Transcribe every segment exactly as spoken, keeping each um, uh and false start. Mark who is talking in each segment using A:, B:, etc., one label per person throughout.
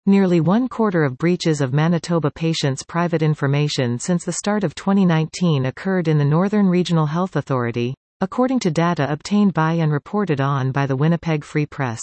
A: Nearly one quarter of breaches of Manitoba patients' private information since the start of twenty nineteen occurred in the Northern Regional Health Authority, according to data obtained by and reported on by the Winnipeg Free Press.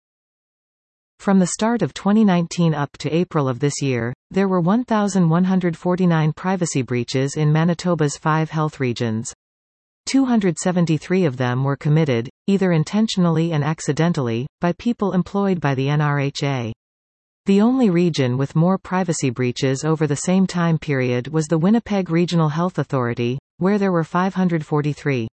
A: From the start of twenty nineteen up to April of this year, there were one thousand one hundred forty-nine privacy breaches in Manitoba's five health regions. two hundred seventy-three of them were committed, either intentionally and accidentally, by people employed by the N R H A. The only region with more privacy breaches over the same time period was the Winnipeg Regional Health Authority, where there were five hundred forty-three.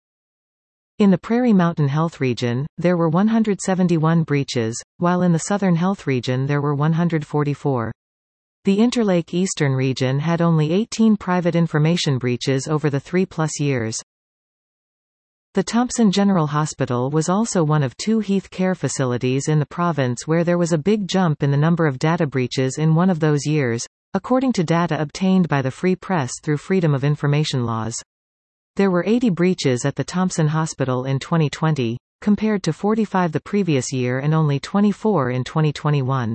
A: In the Prairie Mountain Health Region, there were one hundred seventy-one breaches, while in the Southern Health Region there were one hundred forty-four. The Interlake Eastern Region had only eighteen private information breaches over the three-plus years. The Thompson General Hospital was also one of two Heath Care facilities in the province where there was a big jump in the number of data breaches in one of those years, according to data obtained by the Free Press through Freedom of Information laws. There were eighty breaches at the Thompson Hospital in twenty twenty, compared to forty-five the previous year and only twenty-four in twenty twenty-one.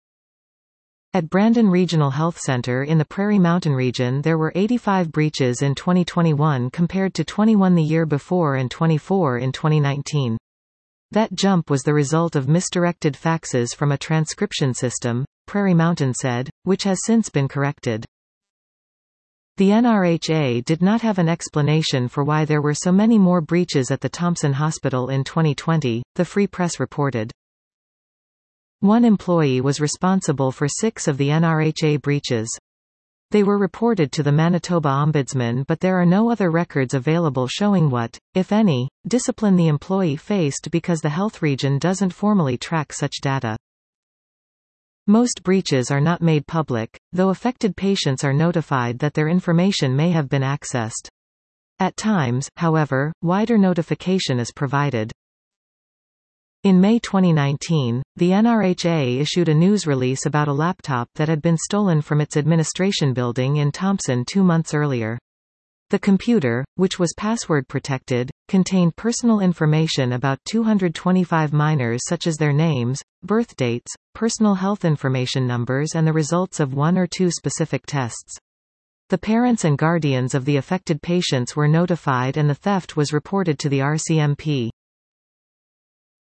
A: At Brandon Regional Health Center in the Prairie Mountain region there were eighty-five breaches in twenty twenty-one compared to twenty-one the year before and twenty-four in twenty nineteen. That jump was the result of misdirected faxes from a transcription system, Prairie Mountain said, which has since been corrected. The N R H A did not have an explanation for why there were so many more breaches at the Thompson Hospital in twenty twenty, the Free Press reported. One employee was responsible for six of the N R H A breaches. They were reported to the Manitoba Ombudsman, but there are no other records available showing what, if any, discipline the employee faced because the health region doesn't formally track such data. Most breaches are not made public, though affected patients are notified that their information may have been accessed. At times, however, wider notification is provided. In May twenty nineteen, the N R H A issued a news release about a laptop that had been stolen from its administration building in Thompson two months earlier. The computer, which was password protected, contained personal information about two hundred twenty-five minors such as their names, birth dates, personal health information numbers and the results of one or two specific tests. The parents and guardians of the affected patients were notified and the theft was reported to the R C M P.